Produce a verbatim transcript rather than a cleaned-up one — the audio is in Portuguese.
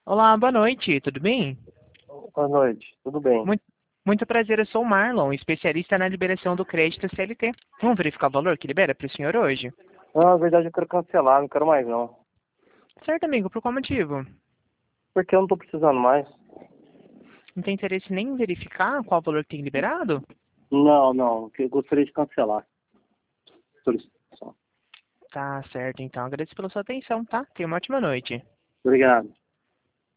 Olá, boa noite, tudo bem? Boa noite, tudo bem? Muito, muito prazer, eu sou o Marlon, especialista na liberação do crédito C L T. Vamos verificar o valor que libera para o senhor hoje? Não, na verdade eu quero cancelar, não quero mais não. Certo, amigo, por qual motivo? Porque eu não tô precisando mais. Não tem interesse nem em verificar qual valor que tem liberado? Não, não, que eu gostaria de cancelar. Solicitação. Tá certo, então, agradeço pela sua atenção, tá? Tenha uma ótima noite. Obrigado.